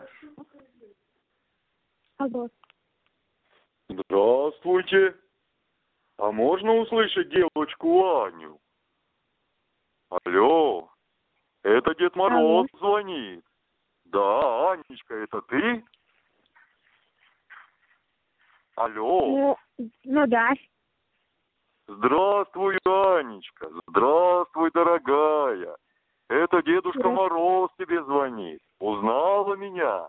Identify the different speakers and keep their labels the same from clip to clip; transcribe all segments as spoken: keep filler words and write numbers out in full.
Speaker 1: Алло.
Speaker 2: Здравствуйте. А можно услышать девочку Аню? Алло. Это Дед Мороз
Speaker 1: Алло.
Speaker 2: звонит. Да, Анечка, это ты? Алло.
Speaker 1: Ну, ну да.
Speaker 2: Здравствуй, Анечка. Здравствуй, дорогая. Это Дедушка Мороз тебе звонит. Узнала меня?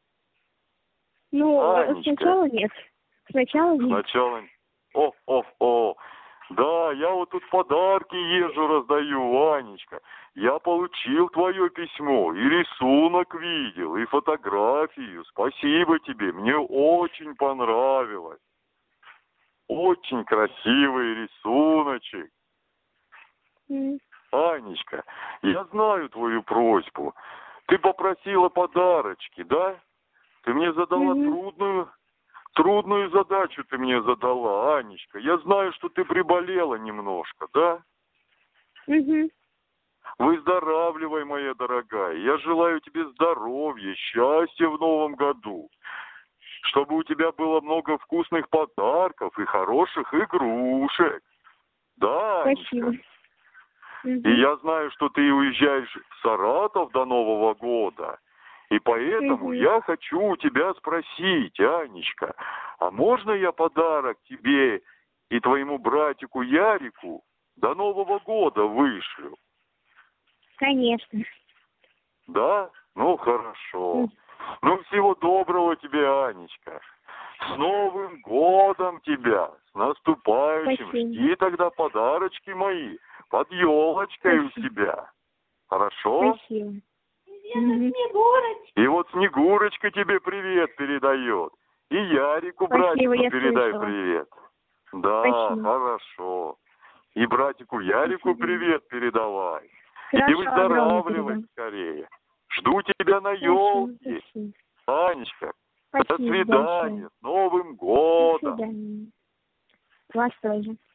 Speaker 1: Ну,
Speaker 2: Анечка.
Speaker 1: сначала нет. Сначала нет.
Speaker 2: Сначала... О, о, о. Да, я вот тут подарки езжу, раздаю, Анечка. Я получил твое письмо, и рисунок видел, и фотографию. Спасибо тебе, мне очень понравилось. Очень красивый рисуночек.
Speaker 1: Mm.
Speaker 2: Анечка, я знаю твою просьбу. Ты попросила подарочки, да? Ты мне задала
Speaker 1: Mm-hmm.
Speaker 2: трудную... Трудную задачу ты мне задала, Анечка. Я знаю, что ты приболела немножко, да?
Speaker 1: Угу.
Speaker 2: Выздоравливай, моя дорогая. Я желаю тебе здоровья, счастья в новом году. Чтобы у тебя было много вкусных подарков и хороших игрушек. Да,
Speaker 1: Спасибо.
Speaker 2: Анечка?
Speaker 1: Угу.
Speaker 2: И я знаю, что ты уезжаешь в Саратов до Нового года. И поэтому
Speaker 1: Угу.
Speaker 2: я хочу у тебя спросить, Анечка, а можно я подарок тебе и твоему братику Ярику до Нового года вышлю?
Speaker 1: Конечно.
Speaker 2: Да? Ну, хорошо.
Speaker 1: Угу.
Speaker 2: Ну, всего доброго тебе, Анечка. С Новым годом тебя! С наступающим!
Speaker 1: Спасибо.
Speaker 2: Жди тогда подарочки мои под елочкой
Speaker 1: Спасибо.
Speaker 2: у тебя. Хорошо?
Speaker 1: Спасибо. Снегурочка.
Speaker 2: И вот Снегурочка тебе привет передает. И Ярику,
Speaker 1: Спасибо,
Speaker 2: братику,
Speaker 1: я
Speaker 2: передай
Speaker 1: слышала.
Speaker 2: привет. Да,
Speaker 1: Спасибо.
Speaker 2: хорошо. И братику Ярику
Speaker 1: Спасибо.
Speaker 2: привет передавай.
Speaker 1: Хорошо,
Speaker 2: И выздоравливай
Speaker 1: огромное
Speaker 2: скорее. Жду тебя на
Speaker 1: передам.
Speaker 2: елке.
Speaker 1: Спасибо.
Speaker 2: Анечка,
Speaker 1: Спасибо
Speaker 2: до свидания.
Speaker 1: большое.
Speaker 2: С Новым
Speaker 1: До
Speaker 2: годом.
Speaker 1: свидания. Вас тоже.